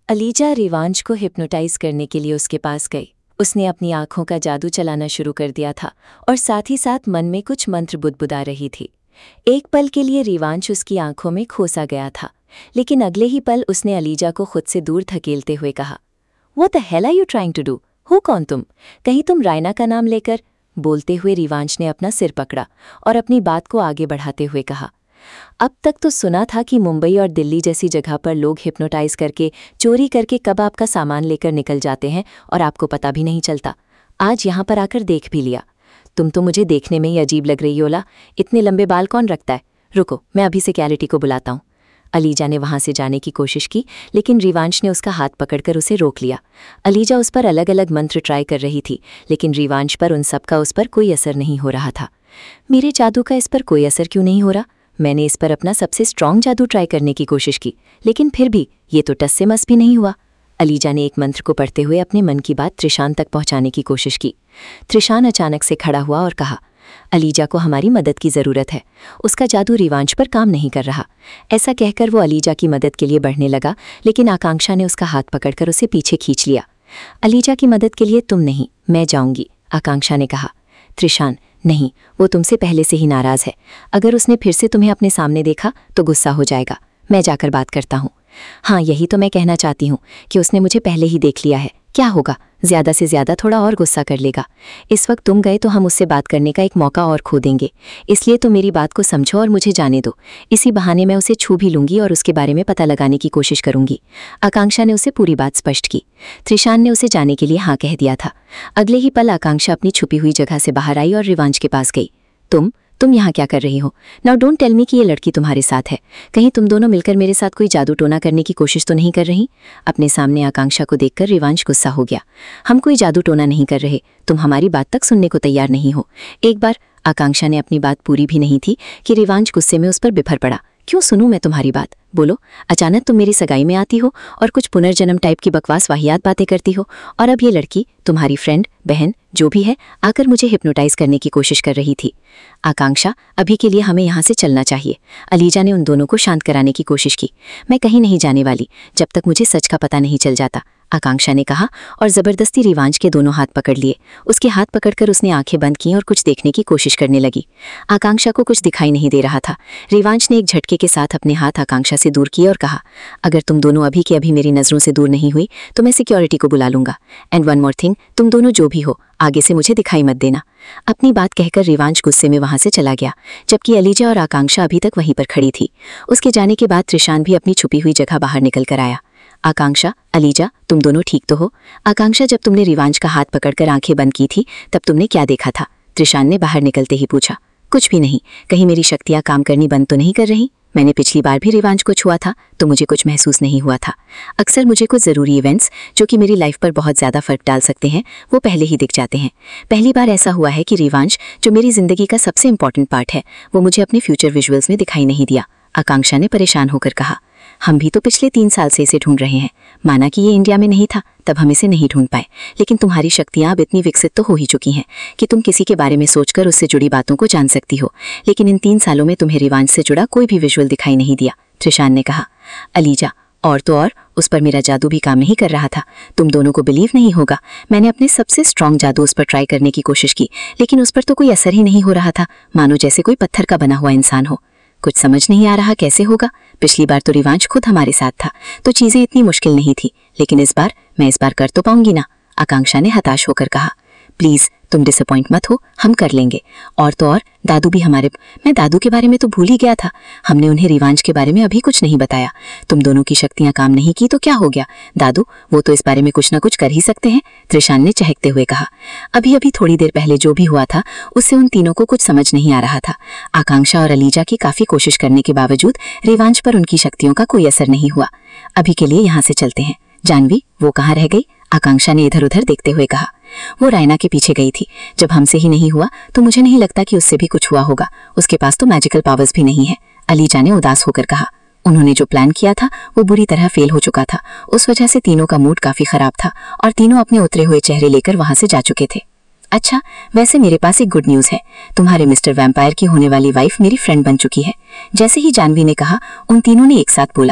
ELISA Rivansh को hypnotise करने के लिए उसके पास गई। उसने अपनी आंखों का जादू चलाना शुरू कर दिया था और साथ ही साथ मन में कुछ मंत्र बुदबुदा रही थी। एक पल के लिए रिवांश उसकी आंखों में खोसा गया था, लेकिन अगले ही पल उसने अलीजा को खुद से दूर धकेलते हुए कहा, "What the hell are you trying to do? हो कौन तुम? कहीं तुम रायना का नाम लेकर?" बोलते हुए रिवांश ने अपना सिर पकड़ा और अपनी बात को आगे बढ़ाते हुए कहा, "अब तक तो सुना था कि मुंबई और दिल्ली जैसी जगह पर लोग हिप्नोटाइज करके, चोरी करके कब आपका सामान लेकर निकल जाते हैं और आपको पता भी नहीं चलता। आज यहाँ पर आकर देख भी लिया। तुम तो मुझे देखने में ही अजीब लग रही हो ला। इतने लंबे बाल कौन रखता है? रुको, मैं अभी सिक्योरिटी को बुलाता हूँ।" अलीजा ने वहां से जाने की कोशिश की, लेकिन रिवांश ने उसका हाथ पकड़कर उसे रोक लिया। अलीजा उस पर अलग अलग मंत्र ट्राई कर रही थी, लेकिन रिवांश पर उन सबका उस पर कोई असर नहीं हो रहा था। मेरे जादू का इस पर कोई असर क्यों नहीं हो रहा? मैंने इस पर अपना सबसे स्ट्रॉन्ग जादू ट्राई करने की कोशिश की, लेकिन फिर भी ये तो टस से मस भी नहीं हुआ। अलीजा ने एक मंत्र को पढ़ते हुए अपने मन की बात त्रिशान तक पहुंचाने की कोशिश की। त्रिशान अचानक से खड़ा हुआ और कहा, "अलीजा को हमारी मदद की ज़रूरत है। उसका जादू रिवांश पर काम नहीं कर रहा।" ऐसा कहकर वो अलीजा की मदद के लिए बढ़ने लगा, लेकिन आकांक्षा ने उसका हाथ पकड़कर उसे पीछे खींच लिया। "अलीजा की मदद के लिए तुम नहीं, मैं जाऊंगी," आकांक्षा ने कहा। त्रिशान, "नहीं, वो तुमसे पहले से ही नाराज़ है। अगर उसने फिर से तुम्हें अपने सामने देखा तो गुस्सा हो जाएगा। मैं जाकर बात करता हूँ। हाँ, यही तो मैं कहना चाहती हूँ कि उसने मुझे पहले ही देख लिया है। क्या होगा, ज़्यादा से ज़्यादा थोड़ा और गुस्सा कर लेगा। इस वक्त तुम गए तो हम उससे बात करने का एक मौका और खो देंगे। इसलिए तो मेरी बात को समझो और मुझे जाने दो। इसी बहाने मैं उसे छू भी लूंगी और उसके बारे में पता लगाने की कोशिश करूंगी।" आकांक्षा ने उसे पूरी बात स्पष्ट की। त्रिशान ने उसे जाने के लिए हाँ कह दिया था। अगले ही पल आकांक्षा अपनी छुपी हुई जगह से बाहर आई और रिवांश के पास गई। तुम यहाँ क्या कर रही हो? नाउ डोंट टेल मी कि ये लड़की तुम्हारे साथ है। कहीं तुम दोनों मिलकर मेरे साथ कोई जादू टोना करने की कोशिश तो नहीं कर रही? अपने सामने आकांक्षा को देखकर रिवांश गुस्सा हो गया। "हम कोई जादू टोना नहीं कर रहे। तुम हमारी बात तक सुनने को तैयार नहीं हो। एक बार..." आकांक्षा ने अपनी बात पूरी भी नहीं थी कि रिवांश गुस्से में उस पर बिफर पड़ा। "क्यों सुनूं मैं तुम्हारी बात? बोलो। अचानक तुम मेरी सगाई में आती हो और कुछ पुनर्जन्म टाइप की बकवास वाहियात बातें करती हो, और अब ये लड़की, तुम्हारी फ्रेंड, बहन, जो भी है, आकर मुझे हिप्नोटाइज करने की कोशिश कर रही थी। आकांक्षा, अभी के लिए हमें यहाँ से चलना चाहिए।" अलीजा ने उन दोनों को शांत कराने की कोशिश की। "मैं कहीं नहीं जाने वाली जब तक मुझे सच का पता नहीं चल जाता," आकांक्षा ने कहा और जबरदस्ती रिवांश के दोनों हाथ पकड़ लिए। उसके हाथ पकड़कर उसने आंखें बंद की और कुछ देखने की कोशिश करने लगी। आकांक्षा को कुछ दिखाई नहीं दे रहा था। रिवांश ने एक झटके के साथ अपने हाथ आकांक्षा से दूर किए और कहा, "अगर तुम दोनों अभी के अभी मेरी नज़रों से दूर नहीं हुई तो मैं सिक्योरिटी को बुला लूंगा। एंड वन मोर थिंग, तुम दोनों जो भी हो, आगे से मुझे दिखाई मत देना।" अपनी बात कहकर रिवांश गुस्से में वहां से चला गया, जबकि अलीजा और आकांक्षा अभी तक वहीं पर खड़ी थी। उसके जाने के बाद त्रिशान भी अपनी छुपी हुई जगह बाहर निकल कर आया। "आकांक्षा, अलीजा, तुम दोनों ठीक तो हो? आकांक्षा, जब तुमने रिवांश का हाथ पकड़कर आंखें बंद की थी तब तुमने क्या देखा था?" त्रिशान ने बाहर निकलते ही पूछा। "कुछ भी नहीं। कहीं मेरी शक्तियां काम करनी बंद तो नहीं कर रही? मैंने पिछली बार भी रिवांश को छुआ था तो मुझे कुछ महसूस नहीं हुआ था। अक्सर मुझे कुछ ज़रूरी इवेंट्स जो कि मेरी लाइफ पर बहुत ज़्यादा फर्क डाल सकते हैं, वो पहले ही दिख जाते हैं। पहली बार ऐसा हुआ है कि रिवांश, जो मेरी ज़िंदगी का सबसे इंपॉर्टेंट पार्ट है, वो मुझे अपने फ्यूचर विजुअल्स में दिखाई नहीं दिया।" आकांक्षा ने परेशान होकर कहा। "हम भी तो पिछले 3 साल से इसे ढूंढ रहे हैं। माना कि ये इंडिया में नहीं था, तब हम इसे नहीं ढूंढ पाए, लेकिन तुम्हारी शक्तियां अब इतनी विकसित तो हो ही चुकी हैं कि तुम किसी के बारे में सोचकर उससे जुड़ी बातों को जान सकती हो। लेकिन इन 3 सालों में तुम्हें रिवांश से जुड़ा कोई भी विजुअल दिखाई नहीं दिया," त्रिशान ने कहा। "अलीजा, और तो और, उस पर मेरा जादू भी काम नहीं कर रहा था। तुम दोनों को बिलीव नहीं होगा, मैंने अपने सबसे स्ट्रॉन्ग जादू उस पर ट्राई करने की कोशिश की, लेकिन उस पर तो कोई असर ही नहीं हो रहा था, मानो जैसे कोई पत्थर का बना हुआ इंसान हो। कुछ समझ नहीं आ रहा कैसे होगा। पिछली बार तो रिवांश खुद हमारे साथ था, तो चीजें इतनी मुश्किल नहीं थी, लेकिन मैं इस बार कर तो पाऊंगी ना?" आकांक्षा ने हताश होकर कहा। "प्लीज तुम डिसअपॉइंट मत हो, हम कर लेंगे। और तो और, दादू भी हमारे..." "मैं दादू के बारे में तो भूल ही गया था। हमने उन्हें रिवांश के बारे में अभी कुछ नहीं बताया। तुम दोनों की शक्तियां काम नहीं की तो क्या हो गया? दादू, वो तो इस बारे में कुछ ना कुछ कर ही सकते हैं," त्रिशान ने चहकते हुए कहा। अभी अभी थोड़ी देर पहले जो भी हुआ था उससे उन तीनों को कुछ समझ नहीं आ रहा था। आकांक्षा और अलीजा की काफी कोशिश करने के बावजूद रिवांश पर उनकी शक्तियों का कोई असर नहीं हुआ। "अभी के लिए यहाँ से चलते हैं। जानवी, वो कहाँ रह गई?" आकांक्षा ने इधर उधर देखते हुए कहा। "वो रायना के पीछे गई थी। जब हमसे ही नहीं हुआ तो मुझे नहीं लगता कि उससे भी कुछ हुआ होगा। उसके पास तो मैजिकल पावर्स भी नहीं है," अलीजा ने उदास होकर कहा। उन्होंने जो प्लान किया था वो बुरी तरह फेल हो चुका था। उस वजह से तीनों का मूड काफी खराब था और तीनों अपने उतरे हुए चेहरे लेकर वहां से जा चुके थे। "अच्छा, वैसे मेरे पास एक गुड न्यूज़ है। तुम्हारे मिस्टर वैम्पायर की होने वाली वाइफ मेरी फ्रेंड बन चुकी है," जैसे ही जानवी ने कहा, उन तीनों ने एक साथ बोला,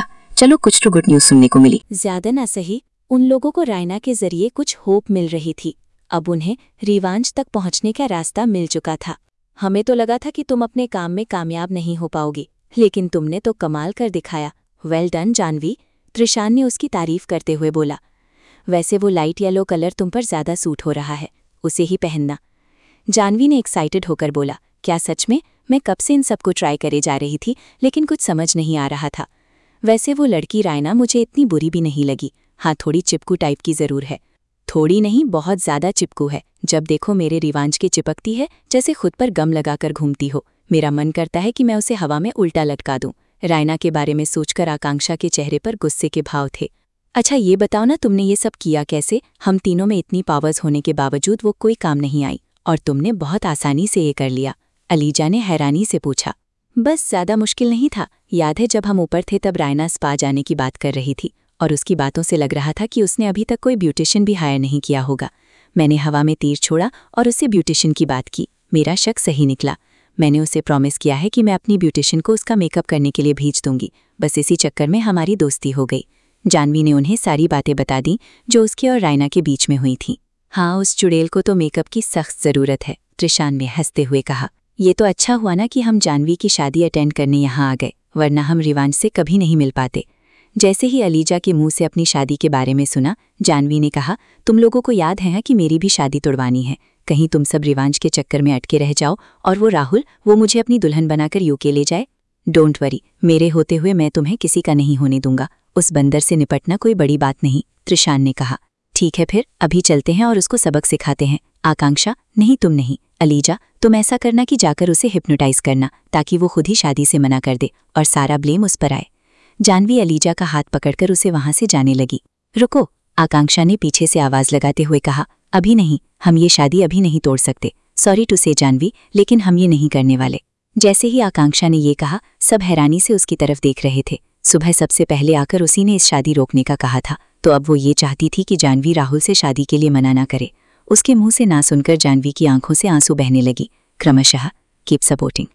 चलो कुछ तो गुड न्यूज सुनने को मिली। ज्यादा ना सही, उन लोगों को रायना के जरिए कुछ होप मिल रही थी। अब उन्हें रिवांश तक पहुंचने का रास्ता मिल चुका था। हमें तो लगा था कि तुम अपने काम में कामयाब नहीं हो पाओगी, लेकिन तुमने तो कमाल कर दिखाया। वेल डन जानवी, त्रिशान ने उसकी तारीफ करते हुए बोला। वैसे वो लाइट येलो कलर तुम पर ज्यादा सूट हो रहा है, उसे ही पहनना। जानवी ने एक्साइटेड होकर बोला। क्या सच में? मैं कब से इन सबको ट्राई करे जा रही थी, लेकिन कुछ समझ नहीं आ रहा था। वैसे वो लड़की रायना मुझे इतनी बुरी भी नहीं लगी। हाँ, थोड़ी चिपकू टाइप की जरूर है। थोड़ी नहीं, बहुत ज्यादा चिपकू है। जब देखो मेरे रिवांश के चिपकती है, जैसे खुद पर गम लगाकर घूमती हो। मेरा मन करता है कि मैं उसे हवा में उल्टा लटका दूं। रायना के बारे में सोचकर आकांक्षा के चेहरे पर गुस्से के भाव थे। अच्छा ये बताओ ना, तुमने ये सब किया कैसे? हम तीनों में इतनी पावर्स होने के बावजूद वो कोई काम नहीं आई, और तुमने बहुत आसानी से ये कर लिया। अलीजा ने हैरानी से पूछा। बस ज्यादा मुश्किल नहीं था। याद है जब हम ऊपर थे तब रायना स्पा जाने की बात कर रही थी, और उसकी बातों से लग रहा था कि उसने अभी तक कोई ब्यूटिशियन भी हायर नहीं किया होगा। मैंने हवा में तीर छोड़ा और उससे ब्यूटिशियन की बात की। मेरा शक सही निकला। मैंने उसे प्रॉमिस किया है कि मैं अपनी ब्यूटिशियन को उसका मेकअप करने के लिए भेज दूंगी। बस इसी चक्कर में हमारी दोस्ती हो गई। जानवी ने उन्हें सारी बातें बता दी जो उसके और रायना के बीच में हुई थी। हाँ, उस चुड़ैल को तो मेकअप की सख्त ज़रूरत है, त्रिशान ने हंसते हुए कहा। ये तो अच्छा हुआ ना कि हम जानवी की शादी अटेंड करने यहाँ आ गए, वरना हम रिवांश से कभी नहीं मिल पाते। जैसे ही अलीजा के मुंह से अपनी शादी के बारे में सुना, जानवी ने कहा, तुम लोगों को याद है कि मेरी भी शादी तुड़वानी है। कहीं तुम सब रिवांश के चक्कर में अटके रह जाओ और वो राहुल वो मुझे अपनी दुल्हन बनाकर यूके ले जाए। डोंट वरी, मेरे होते हुए मैं तुम्हें किसी का नहीं होने दूंगा। उस बंदर से निपटना कोई बड़ी बात नहीं, त्रिशान ने कहा। ठीक है फिर अभी चलते हैं और उसको सबक सिखाते हैं। आकांक्षा, नहीं तुम नहीं। अलीजा, तुम ऐसा करना कि जाकर उसे हिप्नोटाइज करना, ताकि वो खुद ही शादी से मना कर दे और सारा ब्लेम उस पर आए। जानवी अलीजा का हाथ पकड़कर उसे वहां से जाने लगी। रुको, आकांक्षा ने पीछे से आवाज लगाते हुए कहा। अभी नहीं, हम ये शादी अभी नहीं तोड़ सकते। सॉरी टू से जानवी, लेकिन हम ये नहीं करने वाले। जैसे ही आकांक्षा ने ये कहा, सब हैरानी से उसकी तरफ देख रहे थे। सुबह सबसे पहले आकर उसी ने इस शादी रोकने का कहा था, तो अब वो ये चाहती थी कि जानवी राहुल से शादी के लिए मना ना करे। उसके मुंह से ना सुनकर जानवी की आंखों से आंसू बहने लगी। क्रमशः कीप सपोर्टिंग।